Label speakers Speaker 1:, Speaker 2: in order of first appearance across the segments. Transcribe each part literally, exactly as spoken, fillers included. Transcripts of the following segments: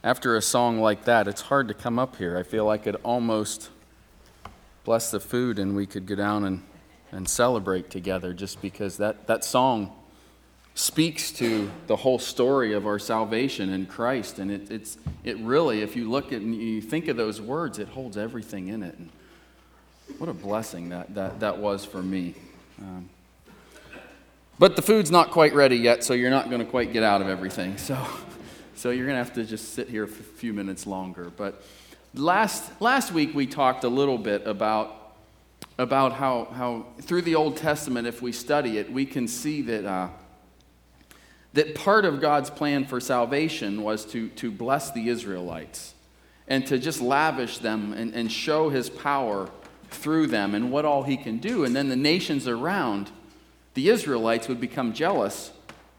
Speaker 1: After a song like that, it's hard to come up here. I feel I could almost bless the food and we could go down and, and celebrate together, just because that, that song speaks to the whole story of our salvation in Christ. And it, it's it really, if you look at and you think of those words, it holds everything in it. And what a blessing that, that, that was for me. Um, but the food's not quite ready yet, so you're not going to quite get out of everything. So... So you're going to have to just sit here for a few minutes longer. But last last week we talked a little bit about, about how, how through the Old Testament, if we study it, we can see that, uh, that part of God's plan for salvation was to, to bless the Israelites and to just lavish them and, and show his power through them and what all he can do. And then the nations around the Israelites would become jealous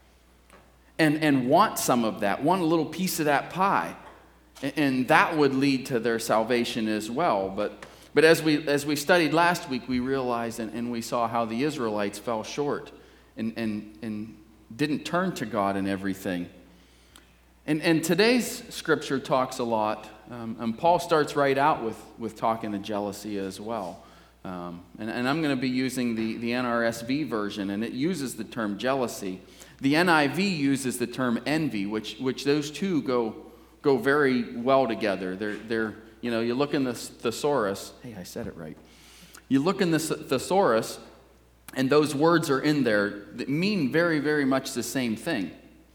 Speaker 1: And, and want some of that, want a little piece of that pie. And, and that would lead to their salvation as well. But, but as we as we studied last week, we realized and, and we saw how the Israelites fell short and, and, and didn't turn to God in everything. And, and today's scripture talks a lot, um, and Paul starts right out with, with talking of jealousy as well. Um, and, and I'm going to be using the, the N R S V version, and it uses the term jealousy. The N I V uses the term envy, which which those two go go very well together. They're they're you know you look in the thesaurus. Hey, I said it right. You look in the thesaurus, and those words are in there that mean very very much the same thing.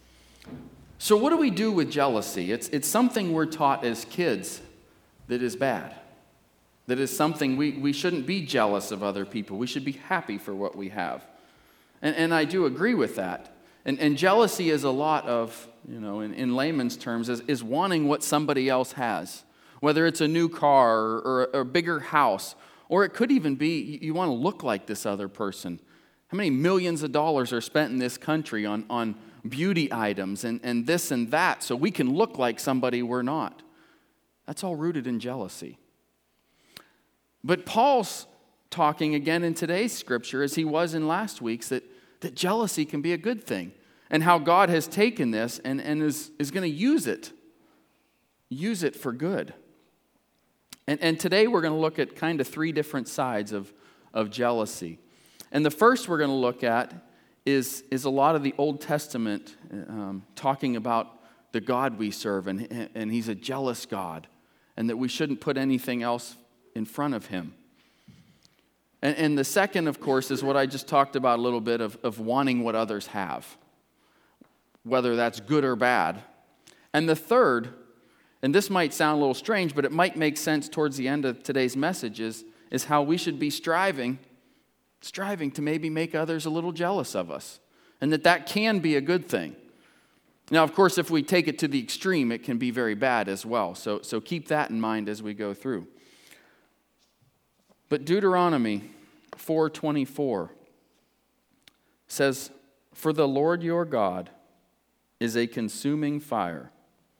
Speaker 1: So what do we do with jealousy? It's it's something we're taught as kids that is bad. That is something we we shouldn't be jealous of other people. We should be happy for what we have, and and I do agree with that. And, and jealousy is a lot of, you know, in, in layman's terms, is, is wanting what somebody else has. Whether it's a new car or, or, a, or a bigger house, or it could even be you, you want to look like this other person. How many millions of dollars are spent in this country on, on beauty items and, and this and that so we can look like somebody we're not? That's all rooted in jealousy. But Paul's talking again in today's scripture, as he was in last week's, that that jealousy can be a good thing, and how God has taken this and, and is, is going to use it, use it for good. And, and today we're going to look at kind of three different sides of, of jealousy. And the first we're going to look at is, is a lot of the Old Testament um, talking about the God we serve, and, and he's a jealous God, and that we shouldn't put anything else in front of him. And, and the second, of course, is what I just talked about a little bit of, of wanting what others have, whether that's good or bad. And the third, and this might sound a little strange, but it might make sense towards the end of today's message, is, is how we should be striving, striving to maybe make others a little jealous of us, and that that can be a good thing. Now, of course, if we take it to the extreme, it can be very bad as well. So, so keep that in mind as we go through. But Deuteronomy four twenty-four says, "For the Lord your God is a consuming fire,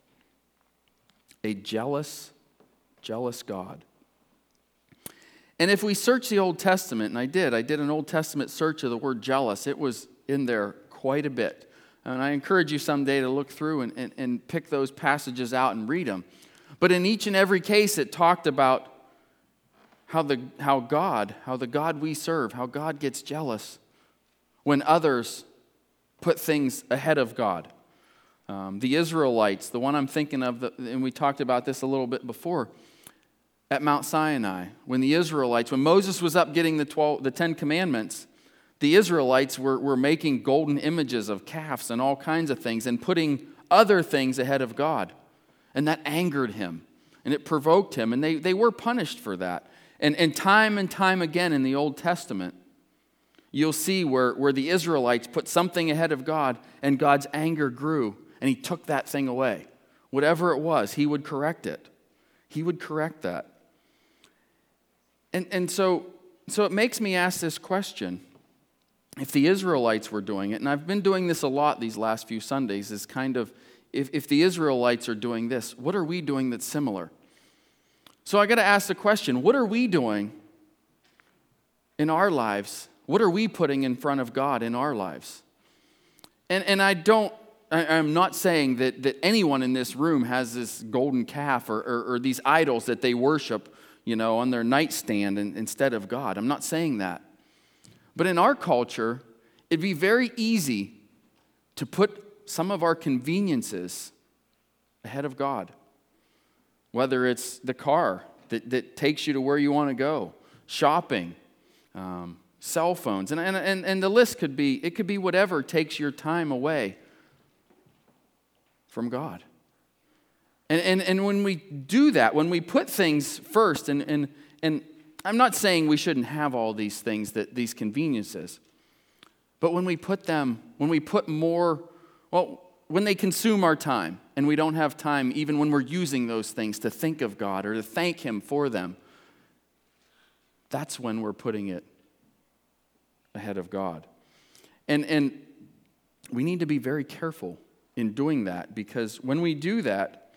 Speaker 1: a jealous, jealous God." And if we search the Old Testament, and I did, I did an Old Testament search of the word jealous, it was in there quite a bit. And I encourage you someday to look through and, and, and pick those passages out and read them. But in each and every case, it talked about How the how God, how the God we serve, how God gets jealous when others put things ahead of God. Um, the Israelites, the one I'm thinking of, the, and we talked about this a little bit before, at Mount Sinai, when the Israelites, when Moses was up getting the twelve, the Ten Commandments, the Israelites were, were making golden images of calves and all kinds of things and putting other things ahead of God. And that angered him, and it provoked him, and they, they were punished for that. And, and time and time again in the Old Testament, you'll see where, where the Israelites put something ahead of God, and God's anger grew, and he took that thing away. Whatever it was, he would correct it. He would correct that. And, and so, so it makes me ask this question. If the Israelites were doing it, and I've been doing this a lot these last few Sundays, is kind of, if, if the Israelites are doing this, what are we doing that's similar? So I got to ask the question, what are we doing in our lives? What are we putting in front of God in our lives? And and I don't I, I'm not saying that, that anyone in this room has this golden calf or, or, or these idols that they worship, you know, on their nightstand in, instead of God. I'm not saying that. But in our culture, it'd be very easy to put some of our conveniences ahead of God. Whether it's the car that, that takes you to where you want to go, shopping, um, cell phones, and, and, and the list could be, it could be whatever takes your time away from God. And, and, and when we do that, when we put things first, and, and, and I'm not saying we shouldn't have all these things, that these conveniences, but when we put them, when we put more, well, when they consume our time, and we don't have time, even when we're using those things, to think of God or to thank Him for them, that's when we're putting it ahead of God. And, and we need to be very careful in doing that, because when we do that,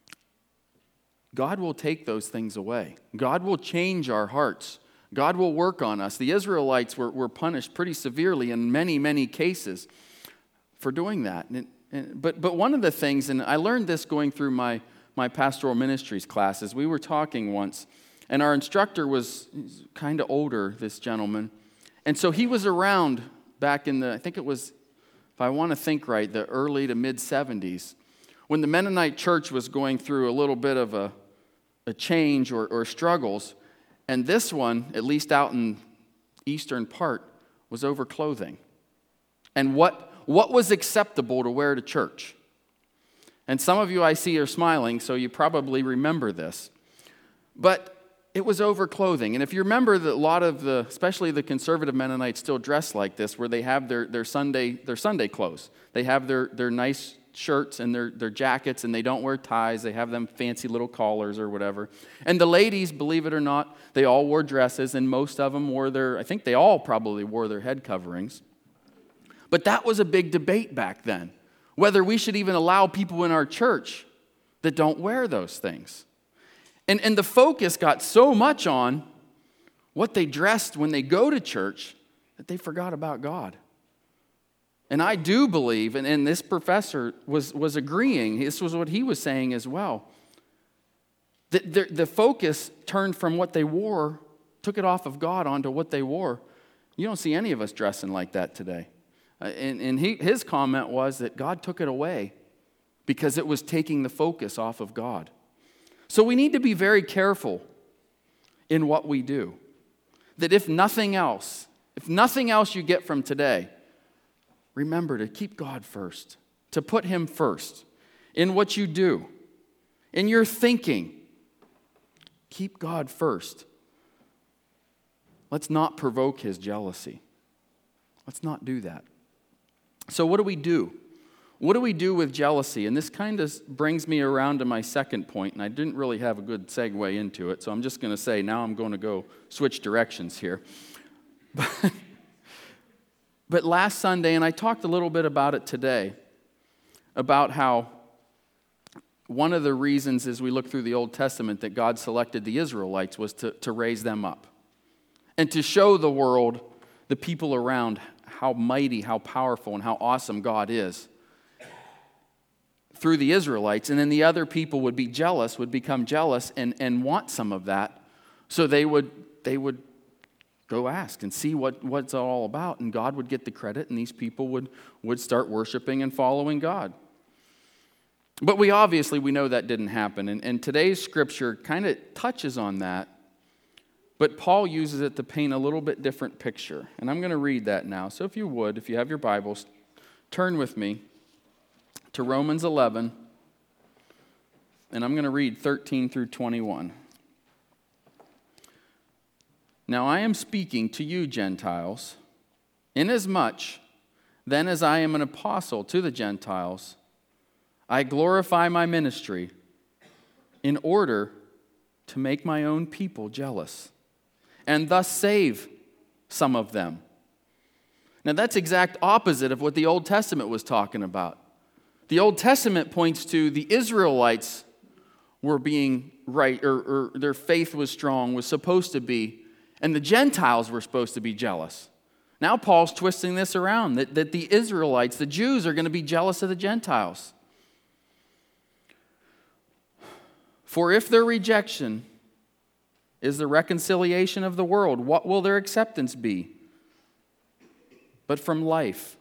Speaker 1: God will take those things away. God will change our hearts. God will work on us. The Israelites were, were punished pretty severely in many, many cases for doing that. And, and, but, but one of the things, and I learned this going through my, my pastoral ministries classes, we were talking once, and our instructor was kind of older, this gentleman, and so he was around back in the, I think it was, if I want to think right, the early to mid-seventies, when the Mennonite church was going through a little bit of a, a change or, or struggles, and this one, at least out in eastern part, was over clothing. And what, what was acceptable to wear to church? And some of you I see are smiling, so you probably remember this. But it was over clothing. And if you remember that a lot of the, especially the conservative Mennonites still dress like this, where they have their, their Sunday their Sunday clothes. They have their, their nice shirts and their, their jackets, and they don't wear ties. They have them fancy little collars or whatever. And the ladies, believe it or not, they all wore dresses, and most of them wore their, I think they all probably wore their head coverings. But that was a big debate back then, whether we should even allow people in our church that don't wear those things. And, and the focus got so much on what they dressed when they go to church that they forgot about God. And I do believe, and, and this professor was, was agreeing, this was what he was saying as well, that the, the focus turned from what they wore, took it off of God onto what they wore. You don't see any of us dressing like that today. Uh, and and he, his comment was that God took it away because it was taking the focus off of God. So we need to be very careful in what we do. That if nothing else, if nothing else you get from today, remember to keep God first, to put Him first in what you do, in your thinking. Keep God first. Let's not provoke His jealousy. Let's not do that. So what do we do? What do we do with jealousy? And this kind of brings me around to my second point, and I didn't really have a good segue into it, so I'm just going to say now I'm going to go switch directions here. But, but last Sunday, and I talked a little bit about it today, about how one of the reasons as we look through the Old Testament that God selected the Israelites was to, to raise them up and to show the world, the people around, how mighty, how powerful, and how awesome God is through the Israelites. And then the other people would be jealous, would become jealous and, and want some of that. So they would they would go ask and see what, what it's all about. And God would get the credit, and these people would, would start worshiping and following God. But we obviously, we know that didn't happen. And, and today's scripture kind of touches on that. But Paul uses it to paint a little bit different picture. And I'm going to read that now. So if you would, if you have your Bibles, turn with me to Romans eleven, and I'm going to read thirteen through twenty-one. Now I am speaking to you, Gentiles, inasmuch then as I am an apostle to the Gentiles, I glorify my ministry in order to make my own people jealous, and thus save some of them. Now that's exact opposite of what the Old Testament was talking about. The Old Testament points to the Israelites were being right, or, or their faith was strong, was supposed to be, and the Gentiles were supposed to be jealous. Now Paul's twisting this around, that, that the Israelites, the Jews, are going to be jealous of the Gentiles. For if their rejection is the reconciliation of the world, what will their acceptance be? But from life,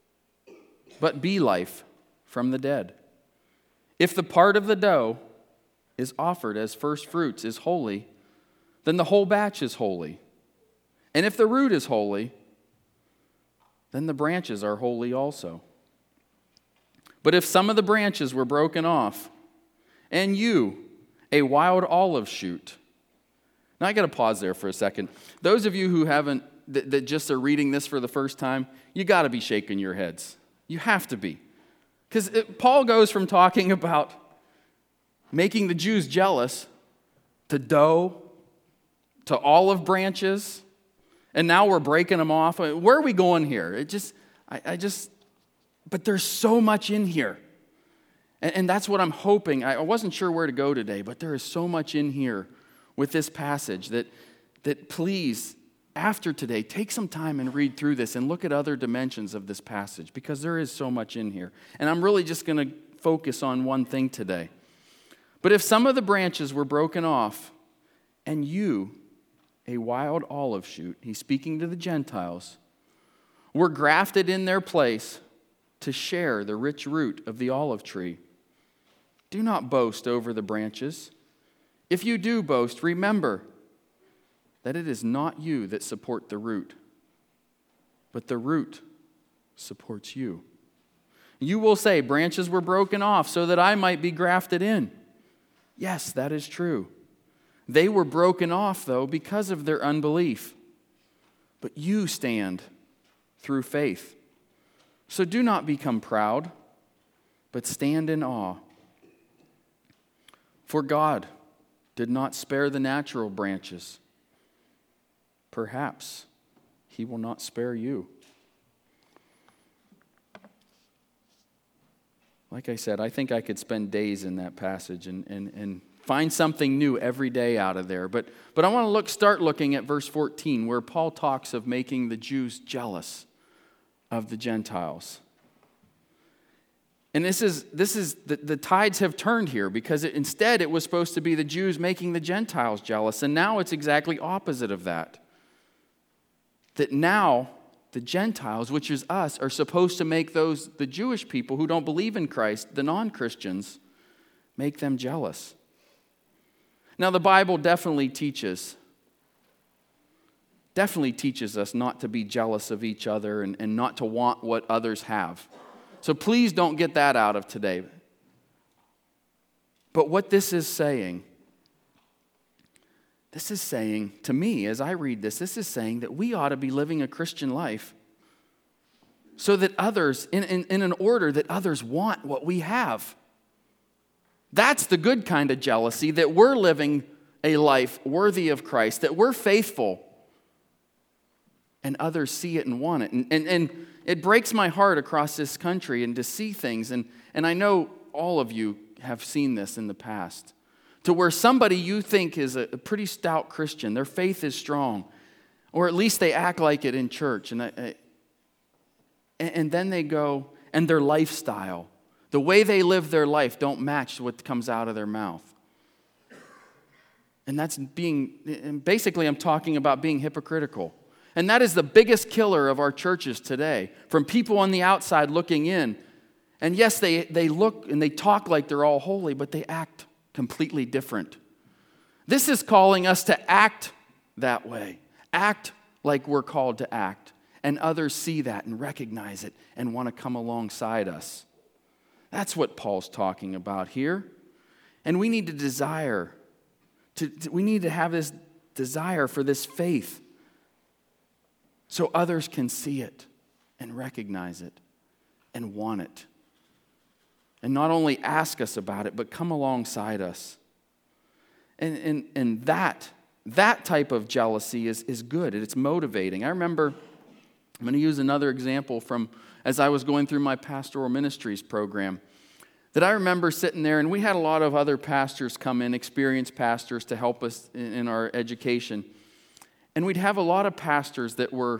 Speaker 1: but be life from the dead. If the part of the dough is offered as first fruits is holy, then the whole batch is holy. And if the root is holy, then the branches are holy also. But if some of the branches were broken off, and you, a wild olive shoot. Now I got to pause there for a second. Those of you who haven't, that, that just are reading this for the first time, you got to be shaking your heads. You have to be. Because Paul goes from talking about making the Jews jealous to dough, to olive branches, and now we're breaking them off. Where are we going here? It just, I, I just, but there's so much in here. And, and that's what I'm hoping. I, I wasn't sure where to go today, but there is so much in here with this passage that, that please, after today, take some time and read through this and look at other dimensions of this passage, because there is so much in here. And I'm really just going to focus on one thing today. But if some of the branches were broken off, and you, a wild olive shoot, he's speaking to the Gentiles, were grafted in their place to share the rich root of the olive tree, do not boast over the branches. If you do boast, remember that it is not you that support the root, but the root supports you. You will say, branches were broken off so that I might be grafted in. Yes, that is true. They were broken off, though, because of their unbelief. But you stand through faith. So do not become proud, but stand in awe. For God did not spare the natural branches. Perhaps He will not spare you. Like I said, I think I could spend days in that passage and, and, and find something new every day out of there. But, but I want to look, start looking at verse fourteen, where Paul talks of making the Jews jealous of the Gentiles. And this is, this is the, the tides have turned here, because it, instead it was supposed to be the Jews making the Gentiles jealous. And now it's exactly opposite of that. That now the Gentiles, which is us, are supposed to make those, the Jewish people who don't believe in Christ, the non-Christians, make them jealous. Now the Bible definitely teaches, definitely teaches us not to be jealous of each other and, and not to want what others have. So please don't get that out of today. But what this is saying, this is saying, to me, as I read this, this is saying that we ought to be living a Christian life so that others, in, in, in an order that others want what we have. That's the good kind of jealousy, that we're living a life worthy of Christ, that we're faithful, and others see it and want it. And, and, and it breaks my heart across this country and to see things, and, and I know all of you have seen this in the past, to where somebody you think is a, a pretty stout Christian, their faith is strong, or at least they act like it in church, and, I, I, and then they go, and their lifestyle, the way they live their life don't match what comes out of their mouth. And that's being, and basically I'm talking about being hypocritical. And that is the biggest killer of our churches today, from people on the outside looking in. And yes, they, they look and they talk like they're all holy, but they act completely different. This is calling us to act that way. Act like we're called to act. And others see that and recognize it and want to come alongside us. That's what Paul's talking about here. And we need to desire, to, to, we need to have this desire for this faith so others can see it and recognize it and want it. And not only ask us about it, but come alongside us. And, and, and that, that type of jealousy is, is good. It's motivating. I remember, I'm going to use another example from as I was going through my pastoral ministries program, that I remember sitting there, and we had a lot of other pastors come in, experienced pastors, to help us in, in our education. And we'd have a lot of pastors that were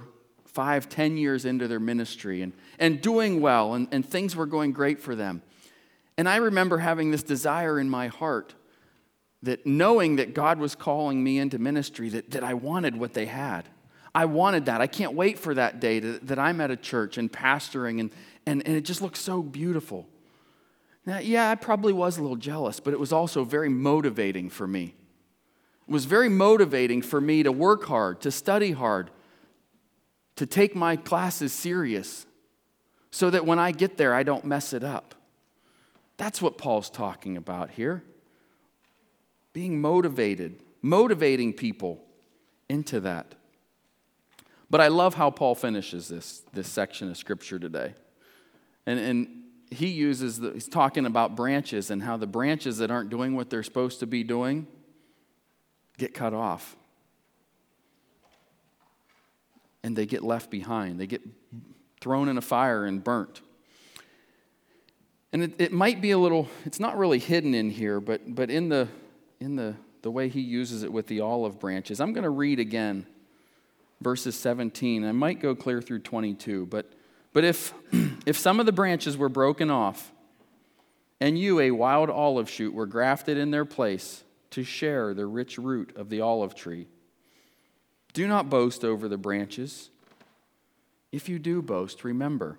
Speaker 1: five, ten years into their ministry and, and doing well, and, and things were going great for them. And I remember having this desire in my heart that knowing that God was calling me into ministry, that, that I wanted what they had. I wanted that. I can't wait for that day to, that I'm at a church and pastoring, and, and, and it just looks so beautiful. Now, yeah, I probably was a little jealous, but it was also very motivating for me. It was very motivating for me to work hard, to study hard, to take my classes serious, so that when I get there, I don't mess it up. That's what Paul's talking about here. Being motivated, motivating people into that. But I love how Paul finishes this, this section of Scripture today. And, and he uses, the, he's talking about branches and how the branches that aren't doing what they're supposed to be doing get cut off. And they get left behind. They get thrown in a fire and burnt. And it, it might be a little, it's not really hidden in here, but, but in the in the, the way he uses it with the olive branches. I'm going to read again verses seventeen. I might go clear through twenty-two, but but if if some of the branches were broken off, and you, a wild olive shoot, were grafted in their place to share the rich root of the olive tree, do not boast over the branches. If you do boast, remember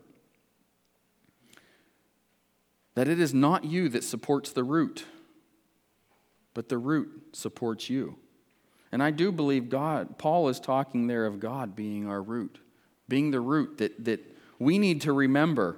Speaker 1: that it is not you that supports the root, but the root supports you. And I do believe God, Paul is talking there of God being our root, being the root that, that we need to remember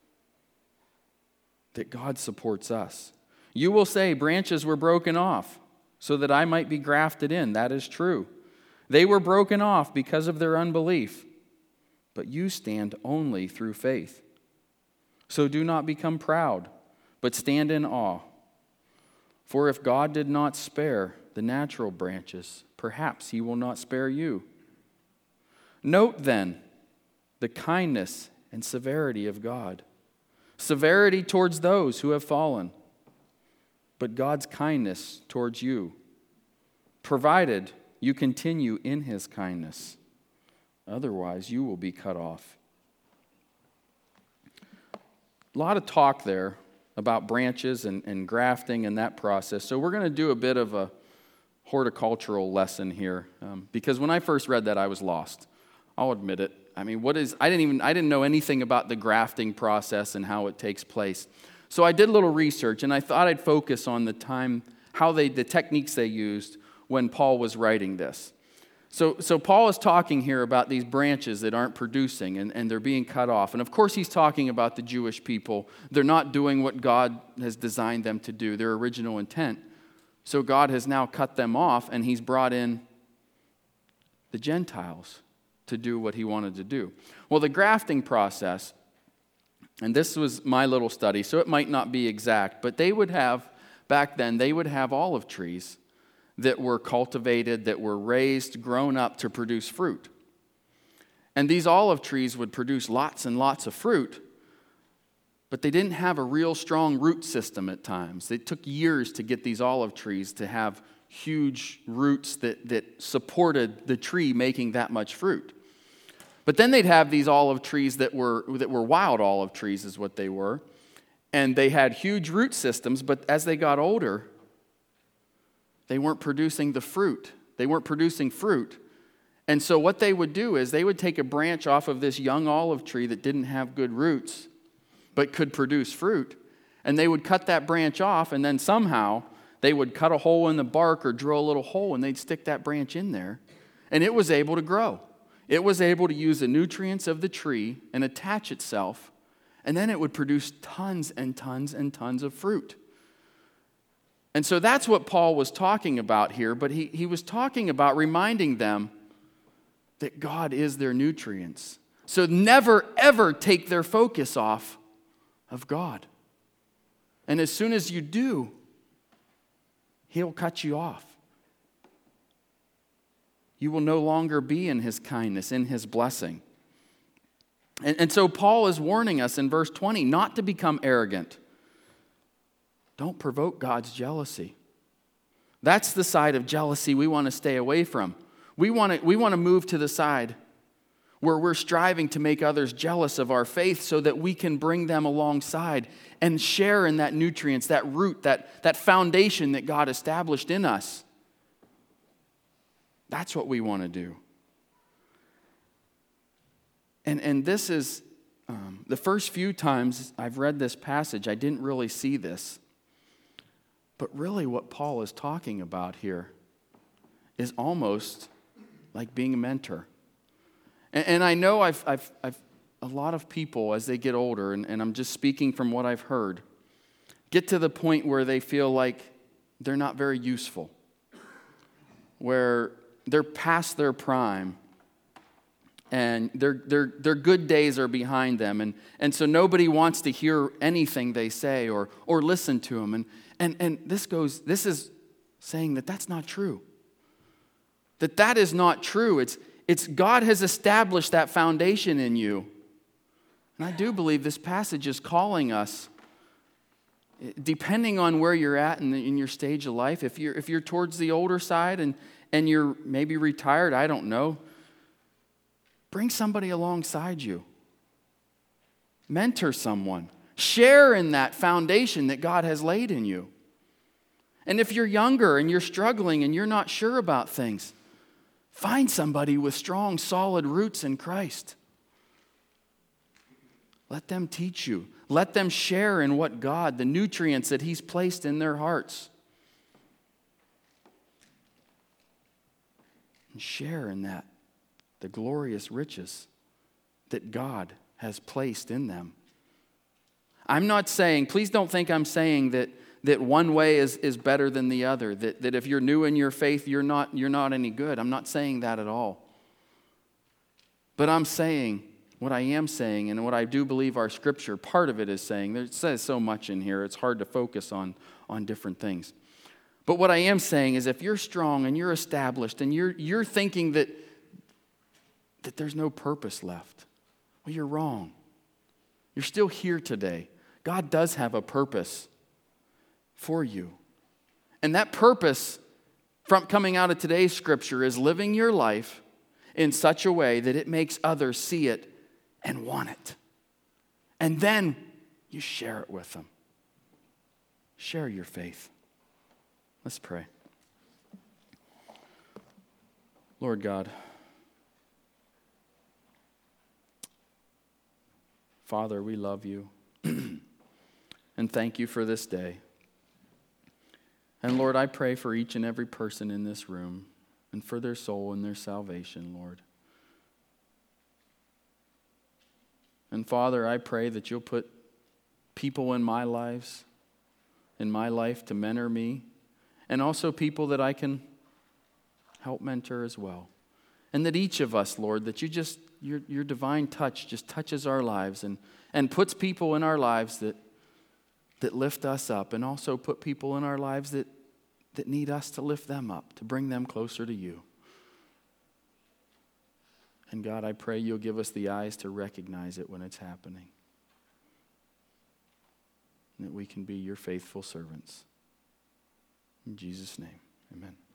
Speaker 1: that God supports us. You will say, branches were broken off so that I might be grafted in. That is true. They were broken off because of their unbelief, but you stand only through faith. So do not become proud, but stand in awe. For if God did not spare the natural branches, perhaps he will not spare you. Note then the kindness and severity of God. Severity towards those who have fallen, but God's kindness towards you, provided you continue in his kindness. Otherwise, you will be cut off. A lot of talk there about branches and, and grafting and that process. So we're going to do a bit of a horticultural lesson here, um, because when I first read that, I was lost. I'll admit it. I mean, what is? I didn't even I didn't know anything about the grafting process and how it takes place. So I did a little research, and I thought I'd focus on the time, how they, the techniques they used when Paul was writing this. So, so Paul is talking here about these branches that aren't producing, and, and they're being cut off. And of course he's talking about the Jewish people. They're not doing what God has designed them to do, their original intent. So God has now cut them off, and he's brought in the Gentiles to do what he wanted to do. Well, the grafting process, and this was my little study, so it might not be exact, but they would have, back then, they would have olive trees that were cultivated, that were raised, grown up to produce fruit. And these olive trees would produce lots and lots of fruit, but they didn't have a real strong root system at times. It took years to get these olive trees to have huge roots that, that supported the tree making that much fruit. But then they'd have these olive trees that were, that were wild olive trees is what they were, and they had huge root systems, but as they got older, they weren't producing the fruit. They weren't producing fruit. And so what they would do is they would take a branch off of this young olive tree that didn't have good roots, but could produce fruit, and they would cut that branch off, and then somehow they would cut a hole in the bark or drill a little hole, and they'd stick that branch in there, and it was able to grow. It was able to use the nutrients of the tree and attach itself, and then it would produce tons and tons and tons of fruit. And so that's what Paul was talking about here, but he, he was talking about reminding them that God is their nutrients. So never, ever take their focus off of God. And as soon as you do, he'll cut you off. You will no longer be in his kindness, in his blessing. And, and so Paul is warning us in verse twenty not to become arrogant. Don't provoke God's jealousy. That's the side of jealousy we want to stay away from. We want to, we want to move to the side where we're striving to make others jealous of our faith so that we can bring them alongside and share in that nutrients, that root, that, that foundation that God established in us. That's what we want to do. And, and this is, um, the first few times I've read this passage, I didn't really see this. But really what Paul is talking about here is almost like being a mentor. And, and I know I've, I've, I've, a lot of people as they get older, and, and I'm just speaking from what I've heard, get to the point where they feel like they're not very useful, where they're past their prime, and their, their, their good days are behind them, and, and so nobody wants to hear anything they say or, or listen to them. And, and, and this goes, this is saying that that's not true. That that is not true. It's, it's God has established that foundation in you. And I do believe this passage is calling us, depending on where you're at in, the, in your stage of life, if you're, if you're towards the older side and, and you're maybe retired, I don't know, bring somebody alongside you. Mentor someone. Share in that foundation that God has laid in you. And if you're younger and you're struggling and you're not sure about things, find somebody with strong, solid roots in Christ. Let them teach you. Let them share in what God, the nutrients that He's placed in their hearts. And share in that, the glorious riches that God has placed in them. I'm not saying, please don't think I'm saying that, that one way is, is better than the other, that, that if you're new in your faith, you're not, you're not any good. I'm not saying that at all. But I'm saying, what I am saying, and what I do believe our scripture, part of it is saying, it says so much in here, it's hard to focus on, on different things. But what I am saying is if you're strong and you're established and you're, you're thinking that, that there's no purpose left, well, you're wrong. You're still here today. God does have a purpose for you. And that purpose from coming out of today's scripture is living your life in such a way that it makes others see it and want it. And then you share it with them. Share your faith. Let's pray. Lord God, Father, we love you and thank you for this day. And Lord, I pray for each and every person in this room and for their soul and their salvation, Lord. And Father, I pray that you'll put people in my lives, in my life to mentor me, and also people that I can help mentor as well. And that each of us, Lord, that you just, your, your divine touch just touches our lives and, and puts people in our lives that, that lift us up, and also put people in our lives that, that need us to lift them up, to bring them closer to you. And God, I pray you'll give us the eyes to recognize it when it's happening. And that we can be your faithful servants. In Jesus' name, amen.